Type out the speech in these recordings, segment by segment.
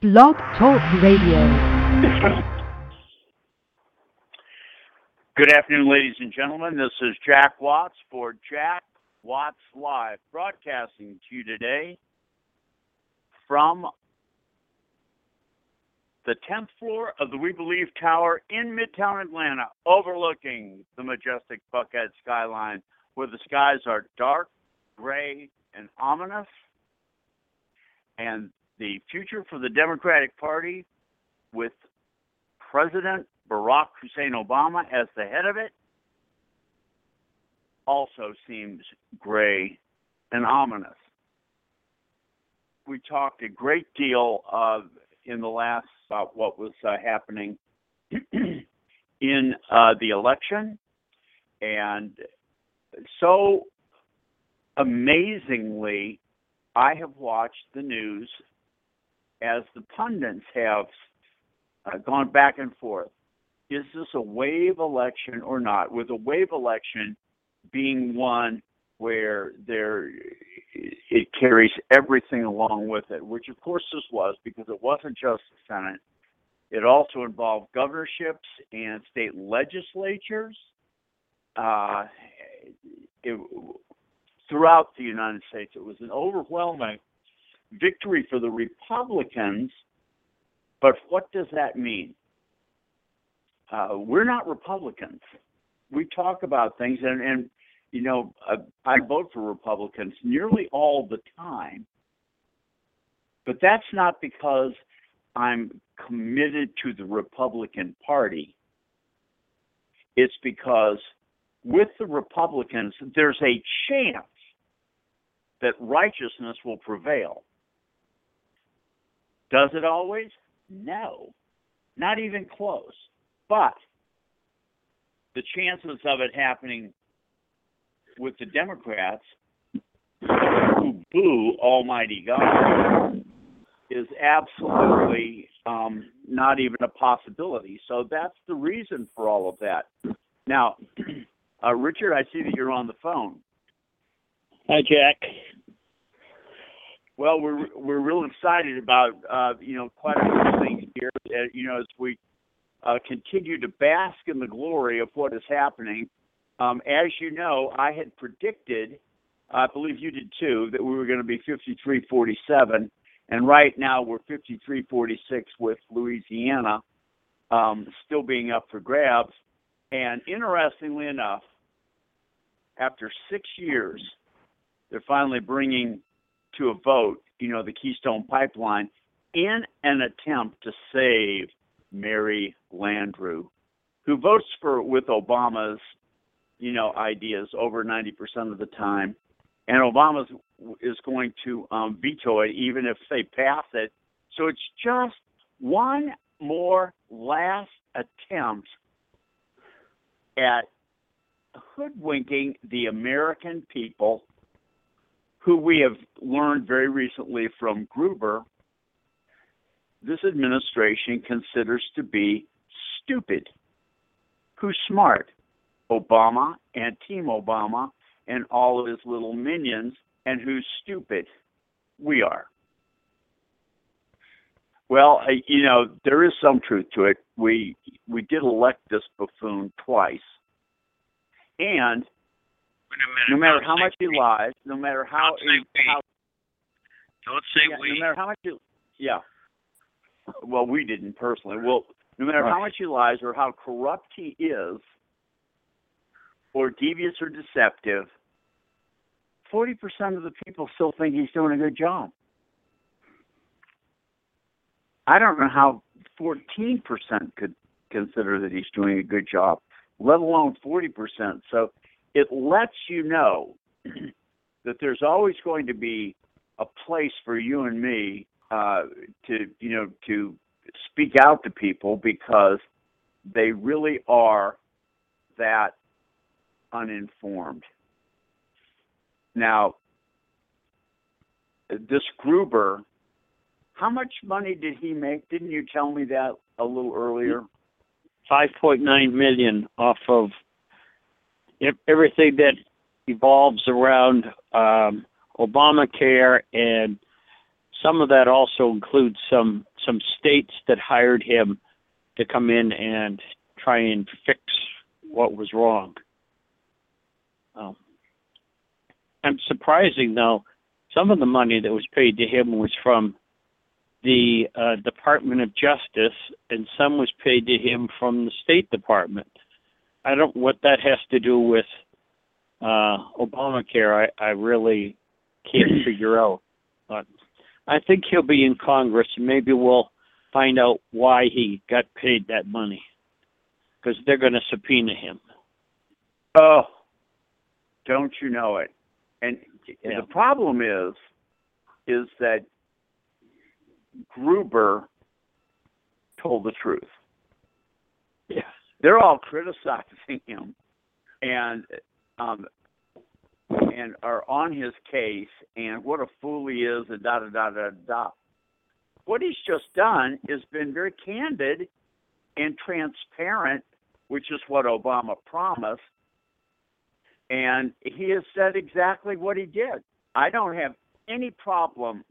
Blog Talk Radio. Good afternoon, ladies and gentlemen. This is Jack Watts for Jack Watts Live, broadcasting to you today from the 10th floor of the We Believe Tower in Midtown Atlanta, overlooking the majestic Buckhead skyline, where the skies are dark, gray, and ominous. And the future for the Democratic Party, with President Barack Hussein Obama as the head of it, also seems gray and ominous. We talked a great deal in the last about what was happening in the election, and so amazingly, I have watched the news as the pundits have gone back and forth. Is this a wave election or not? With a wave election being one where it carries everything along with it, which of course this was, because it wasn't just the Senate. It also involved governorships and state legislatures throughout the United States. It was an overwhelming victory for the Republicans. But what does that mean? We're not Republicans. We talk about things, and you know, I vote for Republicans nearly all the time. But that's not because I'm committed to the Republican Party. It's because with the Republicans, there's a chance that righteousness will prevail. Does it always? No, not even close. But the chances of it happening with the Democrats who boo Almighty God is absolutely not even a possibility. So that's the reason for all of that. Now, Richard, I see that you're on the phone. Hi, Jack. Well, we're real excited about quite a few things here. As we continue to bask in the glory of what is happening. As you know, I had predicted, I believe you did too, that we were going to be 53-47, and right now we're 53-46 with Louisiana still being up for grabs. And interestingly enough, after 6 years, they're finally bringing to a vote, the Keystone Pipeline in an attempt to save Mary Landrieu, who votes with Obama's, ideas over 90% of the time. And Obama is going to veto it even if they pass it. So it's just one more last attempt at hoodwinking the American people, who we have learned very recently from Gruber, this administration considers to be stupid. Who's smart? Obama and Team Obama and all of his little minions. And who's stupid? We are. Well, there is some truth to it. We did elect this buffoon twice. And no matter how much he lies, no matter how... Don't say we. No matter how much well, we didn't personally. Well, no matter how much he lies or how corrupt he is, or devious or deceptive, 40% of the people still think he's doing a good job. I don't know how 14% could consider that he's doing a good job, let alone 40%. So it lets you know that there's always going to be a place for you and me to speak out to people, because they really are that uninformed. Now, this Gruber, how much money did he make? Didn't you tell me that a little earlier? $5.9 million off of everything that evolves around Obamacare, and some of that also includes some some states that hired him to come in and try and fix what was wrong. And surprising, though, some of the money that was paid to him was from the Department of Justice, and some was paid to him from the State Department. I don't what that has to do with Obamacare. I really can't figure out. But I think he'll be in Congress, and maybe we'll find out why he got paid that money, because they're going to subpoena him. Oh, don't you know it? And the problem is that Gruber told the truth. Yeah. They're all criticizing him and are on his case and what a fool he is and da-da-da-da-da. What he's just done is been very candid and transparent, which is what Obama promised, and he has said exactly what he did. I don't have any problem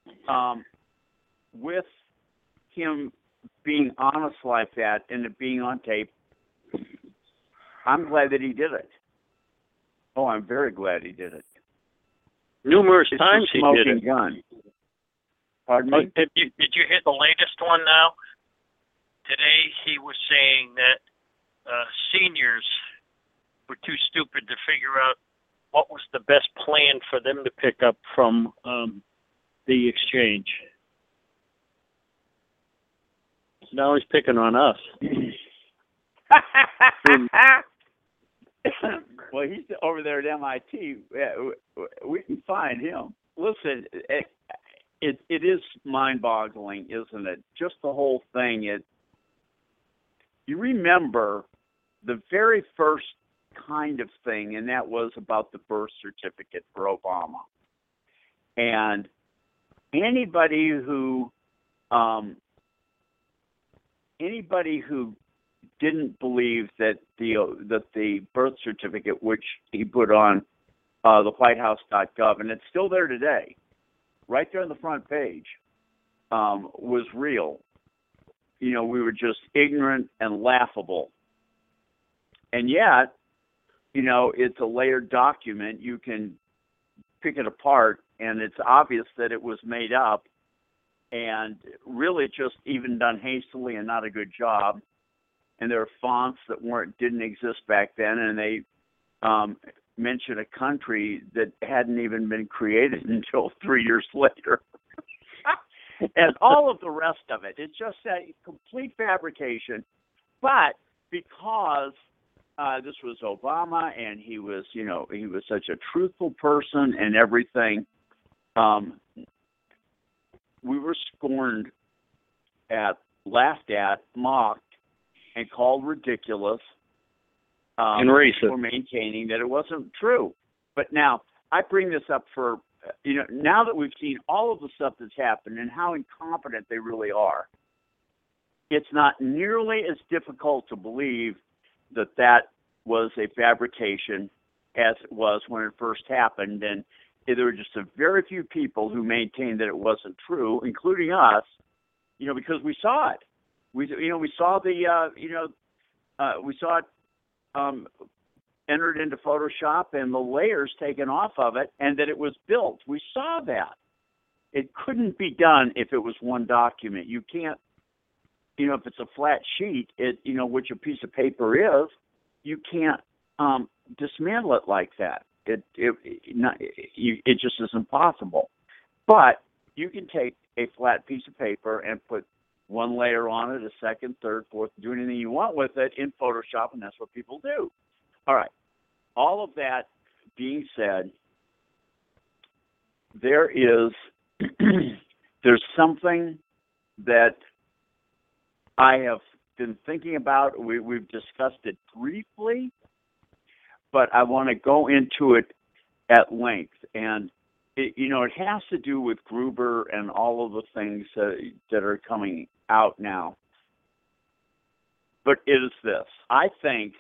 with him being honest like that and it being on tape. I'm glad that he did it. Oh, I'm very glad he did it. Numerous times he did it. Gun. Pardon me? Did you hear the latest one now? Today he was saying that seniors were too stupid to figure out what was the best plan for them to pick up from the exchange. Now he's picking on us. Well, he's over there at MIT. We can find him. Listen, it is mind-boggling, isn't it? Just the whole thing. You remember the very first kind of thing, and that was about the birth certificate for Obama. And anybody who didn't believe that the birth certificate, which he put on the WhiteHouse.gov, and it's still there today, right there on the front page, was real. We were just ignorant and laughable. And yet, it's a layered document. You can pick it apart, and it's obvious that it was made up and really just even done hastily and not a good job. And there are fonts that didn't exist back then, and they mention a country that hadn't even been created until 3 years later. And all of the rest of it. It's just a complete fabrication. But because this was Obama and he was such a truthful person and everything, we were scorned at, laughed at, mocked, and called ridiculous and racist for maintaining that it wasn't true. But now, I bring this up for, now that we've seen all of the stuff that's happened and how incompetent they really are, it's not nearly as difficult to believe that was a fabrication as it was when it first happened. And there were just a very few people who maintained that it wasn't true, including us, because we saw it. We saw we saw it entered into Photoshop and the layers taken off of it, and that it was built. We saw that. It couldn't be done if it was one document. You can't, if it's a flat sheet, which a piece of paper is, you can't dismantle it like that. It just isn't possible. But you can take a flat piece of paper and put one layer on it, a second, third, fourth, do anything you want with it in Photoshop, and that's what people do. All right. All of that being said, there's something that I have been thinking about. We've discussed it briefly, but I want to go into it at length. And it has to do with Gruber and all of the things that are coming out now. But it is this. I think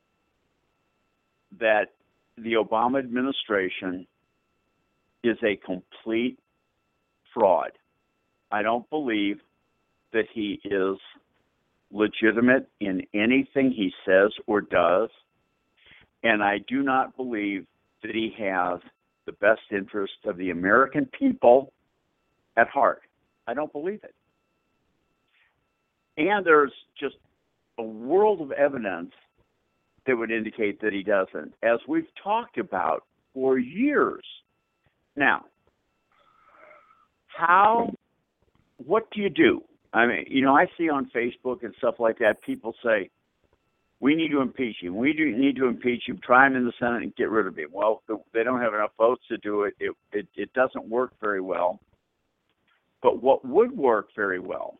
that the Obama administration is a complete fraud. I don't believe that he is legitimate in anything he says or does, and I do not believe that he has the best interest of the American people at heart. I don't believe it. And there's just a world of evidence that would indicate that he doesn't, as we've talked about for years. Now, what do you do? I mean, I see on Facebook and stuff like that, people say, we need to impeach him. We need to impeach him, try him in the Senate and get rid of him. Well, they don't have enough votes to do it. It doesn't work very well. But what would work very well,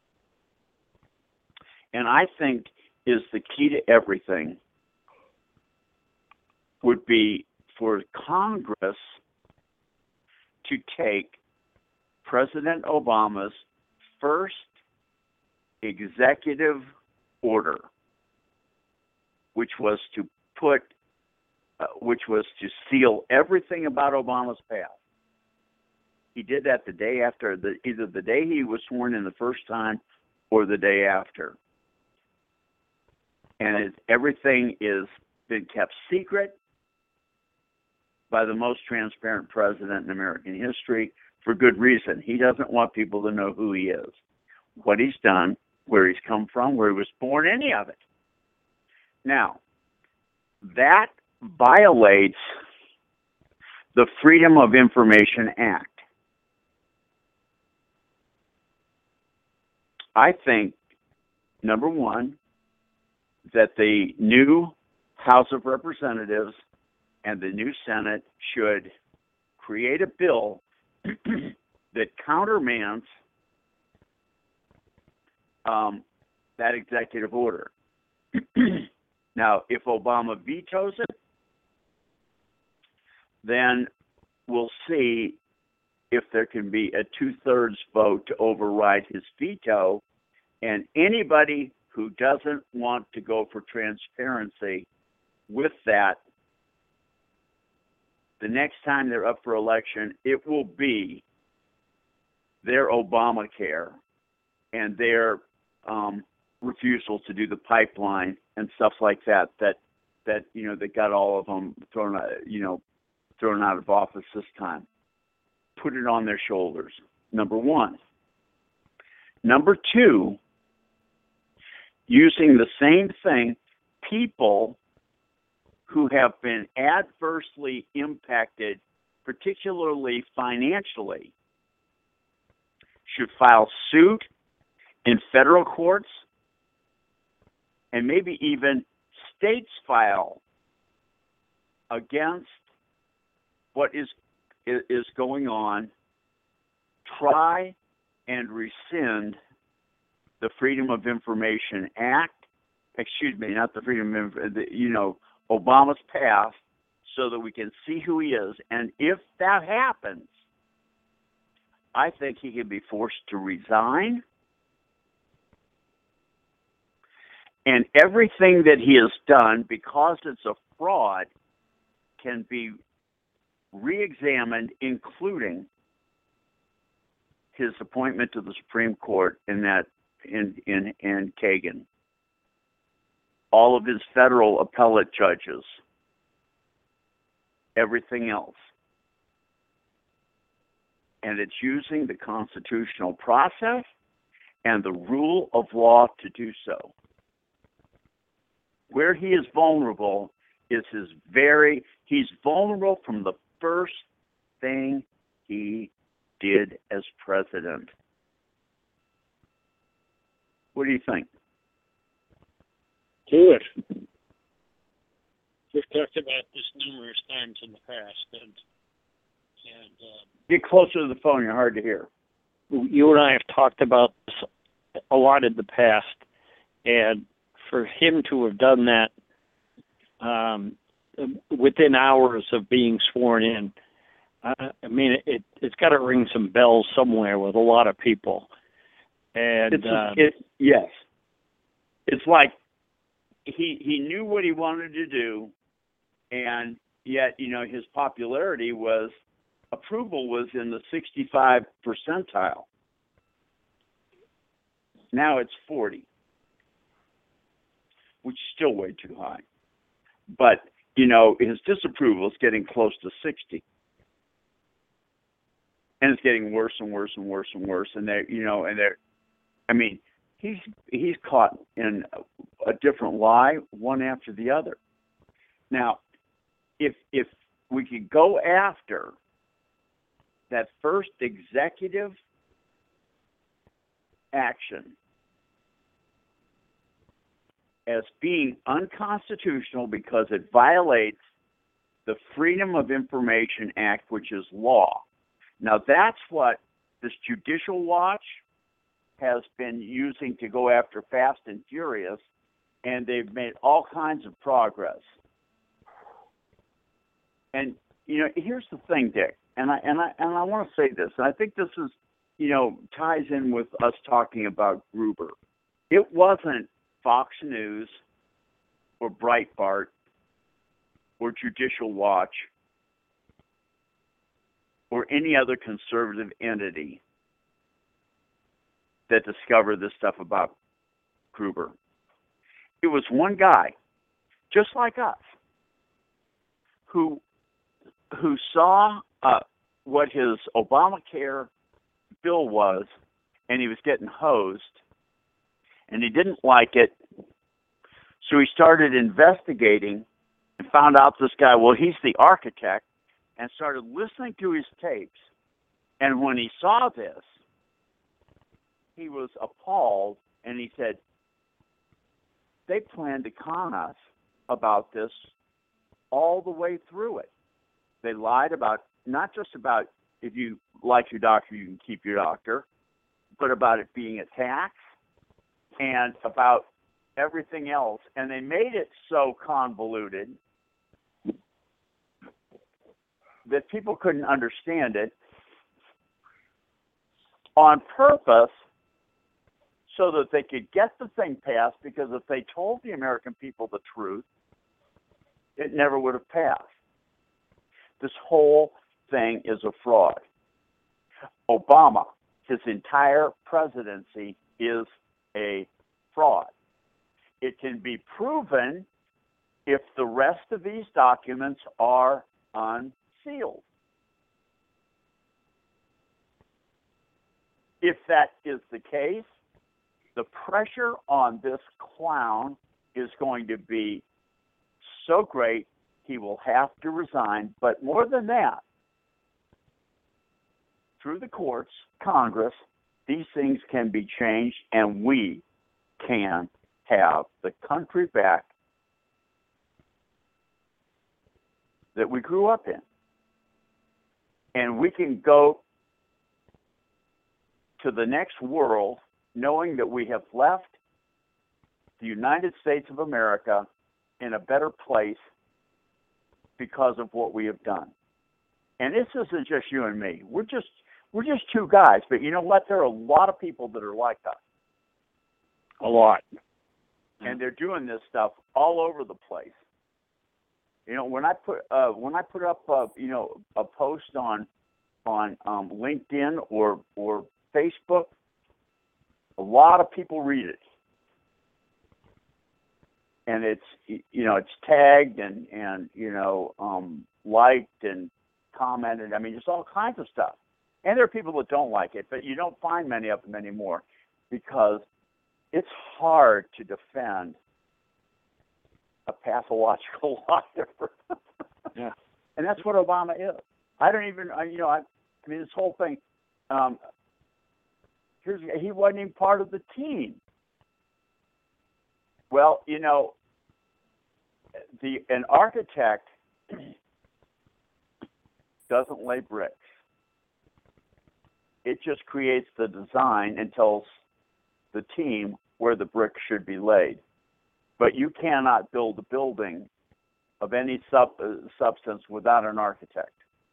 and I think is the key to everything, would be for Congress to take President Obama's first executive order, which was to seal everything about Obama's past. He did that the day after, either the day he was sworn in the first time or the day after. And everything is been kept secret by the most transparent president in American history for good reason. He doesn't want people to know who he is, what he's done, where he's come from, where he was born, any of it. Now, that violates the Freedom of Information Act. I think, number one, that the new House of Representatives and the new Senate should create a bill that countermands that executive order. Now, if Obama vetoes it, then we'll see if there can be a 2/3 vote to override his veto, and anybody who doesn't want to go for transparency with that, the next time they're up for election, it will be their Obamacare and their refusal to do the pipeline and stuff like that got all of them thrown out of office this time. Put it on their shoulders, number one. Number two, using the same thing, people who have been adversely impacted, particularly financially, should file suit in federal courts, and maybe even states file against what is going on, try and rescind the Freedom of Information Act, not the Freedom of Obama's past, so that we can see who he is. And if that happens, I think he can be forced to resign. And everything that he has done, because it's a fraud, can be re-examined, including his appointment to the Supreme Court in Kagan. All of his federal appellate judges, everything else. And it's using the constitutional process and the rule of law to do so. Where he is vulnerable is he's vulnerable from the first thing he did as president. What do you think? Do it. We've talked about this numerous times in the past, and get closer to the phone. You're hard to hear. You and I have talked about this a lot in the past, and for him to have done that within hours of being sworn in, it's got to ring some bells somewhere with a lot of people. And yes, it's like he knew what he wanted to do, and yet his popularity approval was in the 65 percentile. Now it's 40, which is still way too high. But, his disapproval is getting close to 60. And it's getting worse and worse and worse and worse. And he's caught in a different lie, one after the other. Now, if we could go after that first executive action as being unconstitutional because it violates the Freedom of Information Act, which is law. Now, that's what this Judicial Watch has been using to go after Fast and Furious, and they've made all kinds of progress. And here's the thing, Dick, and I want to say this, and I think this is ties in with us talking about Gruber. It wasn't Fox News or Breitbart or Judicial Watch or any other conservative entity that discovered this stuff about Gruber. It was one guy, just like us, who saw what his Obamacare bill was, and he was getting hosed, and he didn't like it, so he started investigating and found out this guy, well, he's the architect, and started listening to his tapes. And when he saw this, he was appalled, and he said, they planned to con us about this all the way through it. They lied about, not just about if you like your doctor, you can keep your doctor, but about it being a tax and about everything else. And they made it so convoluted that people couldn't understand it on purpose so that they could get the thing passed, because if they told the American people the truth, it never would have passed. This whole thing is a fraud. Obama, his entire presidency is a fraud. It can be proven if the rest of these documents are unsealed. If that is the case, the pressure on this clown is going to be so great he will have to resign. But more than that, through the courts, Congress, these things can be changed, and we can have the country back that we grew up in. And we can go to the next world knowing that we have left the United States of America in a better place because of what we have done. And this isn't just you and me. We're just two guys, but you know what? There are a lot of people that are like us. A lot. And they're doing this stuff all over the place. When I put up a post on LinkedIn or Facebook, a lot of people read it, and it's tagged and liked and commented. I mean, there's all kinds of stuff, and there are people that don't like it, but you don't find many of them anymore because it's hard to defend a pathological liar. Yeah. And that's what Obama is. I don't even, this whole thing, he wasn't even part of the team. Well, an architect doesn't lay bricks. It just creates the design and tells the team where the bricks should be laid. But you cannot build a building of any substance without an architect.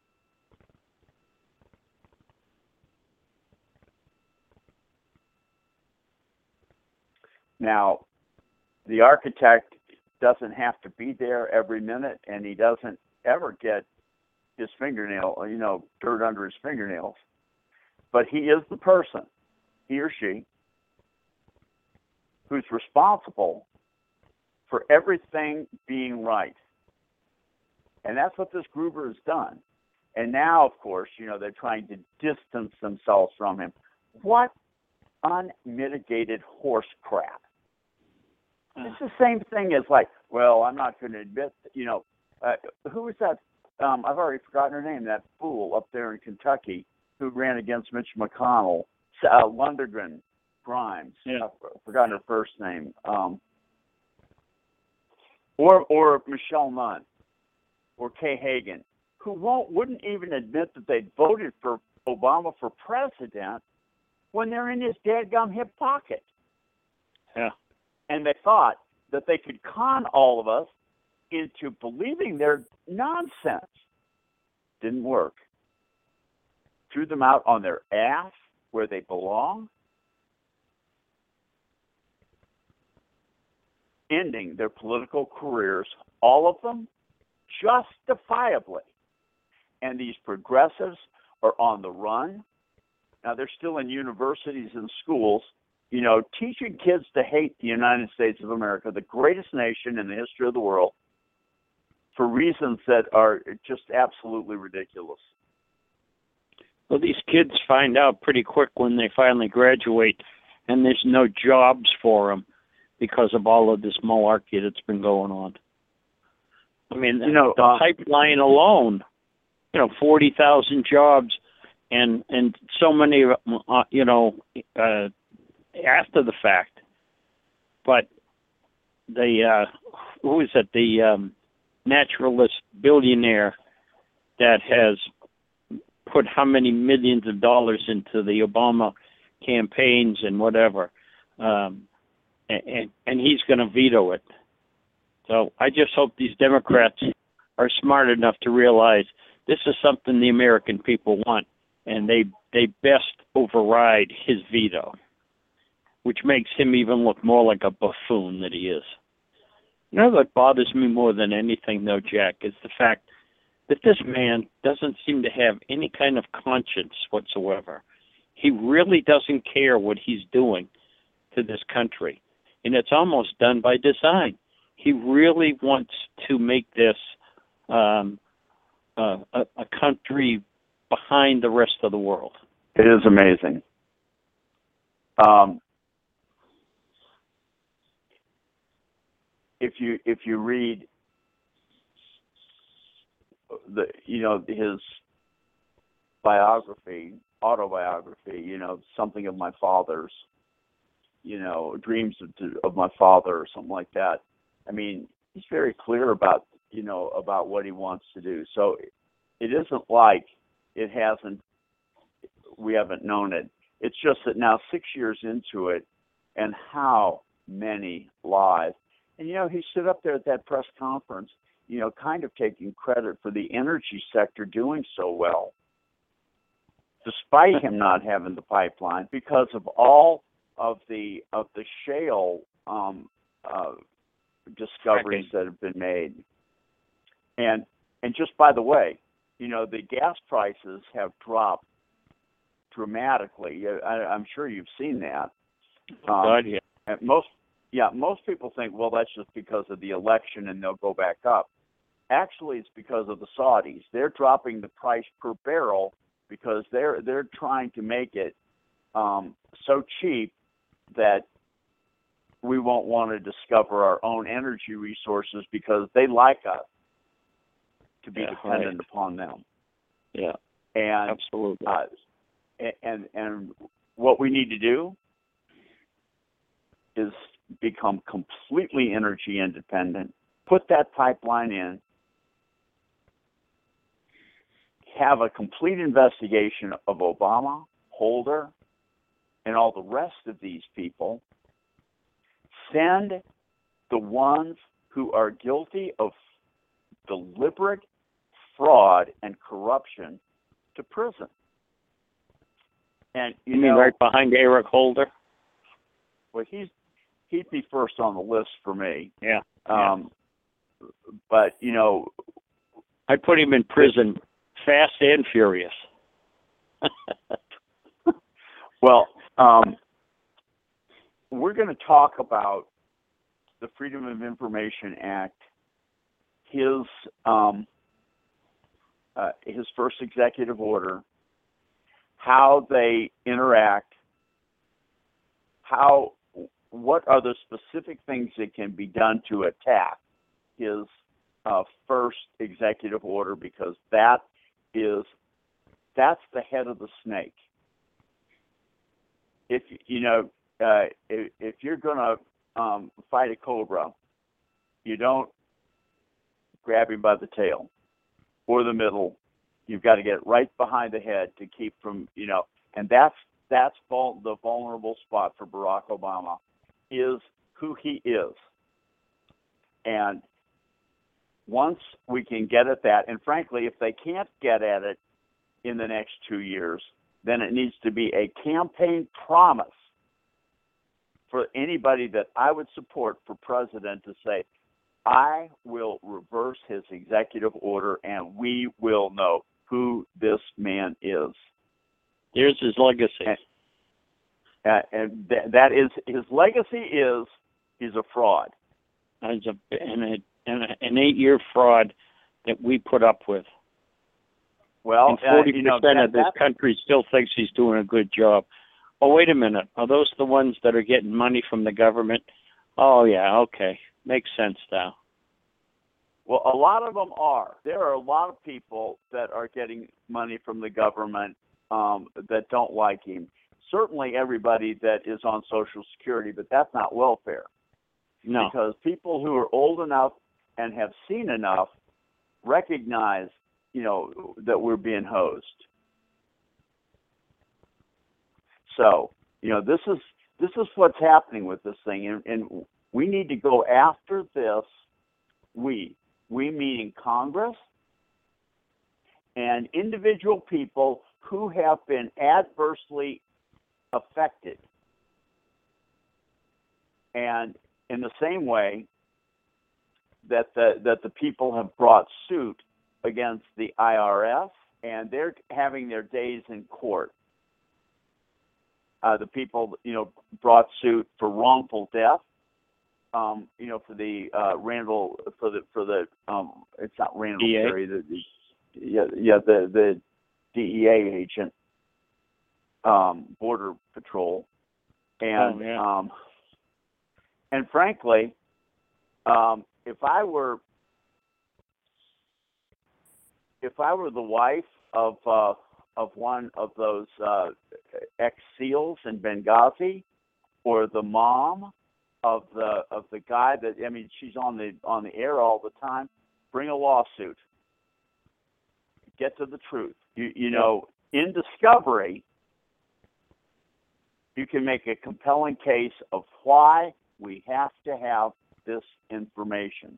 Now, the architect doesn't have to be there every minute, and he doesn't ever get his dirt under his fingernails. But he is the person, he or she, who's responsible for everything being right. And that's what this Gruber has done. And now, of course, they're trying to distance themselves from him. What unmitigated horse crap. It's the same thing as like, well, I'm not going to admit, who was that? I've already forgotten her name, that fool up there in Kentucky who ran against Mitch McConnell, Lundgren Grimes. Yeah. I've forgotten her first name. Or Michelle Nunn or Kay Hagan, who wouldn't even admit that they voted for Obama for president when they're in his dadgum hip pocket. Yeah. And they thought that they could con all of us into believing their nonsense. Didn't work. Threw them out on their ass where they belong, ending their political careers, all of them, justifiably. And these progressives are on the run. Now, they're still in universities and schools, teaching kids to hate the United States of America, the greatest nation in the history of the world, for reasons that are just absolutely ridiculous. Well, these kids find out pretty quick when they finally graduate, and there's no jobs for them because of all of this malarkey that's been going on. I mean, the pipeline alone, 40,000 jobs, and so many, after the fact. But who is it? The naturalist billionaire that has put how many millions of dollars into the Obama campaigns and whatever, and he's going to veto it. So I just hope these Democrats are smart enough to realize this is something the American people want, and they best override his veto, which makes him even look more like a buffoon that he is. What bothers me more than anything, though, Jack, is the fact that this man doesn't seem to have any kind of conscience whatsoever. He really doesn't care what he's doing to this country, and it's almost done by design. He really wants to make this a country behind the rest of the world. It is amazing. If you read his autobiography, something of my father's, dreams of my father or something like that. I mean, he's very clear about what he wants to do. So it isn't like we haven't known it. It's just that now 6 years into it, and how many lies. And, he stood up there at that press conference, kind of taking credit for the energy sector doing so well, despite him not having the pipeline, because of all of the shale discoveries that have been made. And just by the way, the gas prices have dropped dramatically. I'm sure you've seen that. And most people think, well, that's just because of the election and they'll go back up. Actually, it's because of the Saudis. They're dropping the price per barrel because they're trying to make it so cheap that we won't want to discover our own energy resources because they like us to be dependent upon them. Yeah, and absolutely. And what we need to do is become completely energy independent, put that pipeline in, have a complete investigation of Obama, Holder, and all the rest of these people, send the ones who are guilty of deliberate fraud and corruption to prison. And you mean right behind Eric Holder? Well, he'd be first on the list for me. Yeah. But I put him in prison fast and furious. Well, we're going to talk about the Freedom of Information Act, his first executive order, how they interact, what are the specific things that can be done to attack his first executive order, because that's the head of the snake. If if you're going to fight a cobra, you don't grab him by the tail or the middle. You've got to get right behind the head to keep from, and that's the vulnerable spot for Barack Obama, is who he is. And once we can get at that, and frankly, if they can't get at it in the next 2 years, then it needs to be a campaign promise for anybody that I would support for president to say, I will reverse his executive order and we will know who this man is. There's his legacy. And that is, his legacy is, he's a fraud. An 8-year fraud that we put up with. Well, and 40% of this country still thinks he's doing a good job. Oh, wait a minute. Are those the ones that are getting money from the government? Oh, yeah, okay. Makes sense now. Well, a lot of them are. There are a lot of people that are getting money from the government that don't like him. Certainly everybody that is on Social Security, but that's not welfare. No. Because people who are old enough and have seen enough recognize, that we're being hosed. So, this is what's happening with this thing, and we need to go after this. We meaning Congress and individual people who have been adversely affected. And in the same way that the people have brought suit against the IRS, and they're having their days in court. The people, brought suit for wrongful death. For the Randall, for the it's not Randall Terry, the DEA agent, Border Patrol, and and frankly, if I were the wife of one of those ex-SEALs in Benghazi, or the mom of the guy that, she's on the air all the time, bring a lawsuit. Get to the truth. In discovery, you can make a compelling case of why we have to have this information.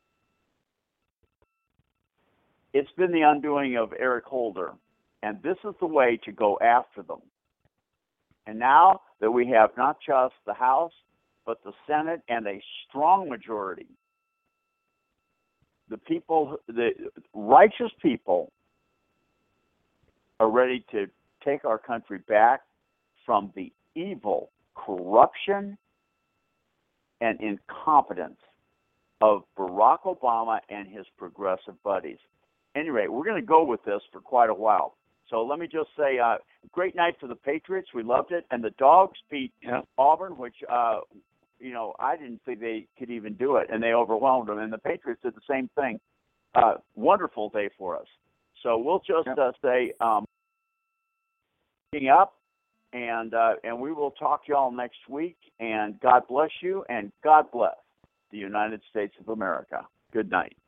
It's been the undoing of Eric Holder, and this is the way to go after them. And now that we have not just the House, but the Senate and a strong majority, the righteous people are ready to take our country back from the evil, corruption, and incompetence of Barack Obama and his progressive buddies. Anyway, we're going to go with this for quite a while. So let me just say, great night for the Patriots. We loved it. And the Dogs beat Auburn, which, I didn't think they could even do it. And they overwhelmed them. And the Patriots did the same thing. Wonderful day for us. So we'll just say, up, and we will talk to y'all next week. And God bless you, and God bless the United States of America. Good night.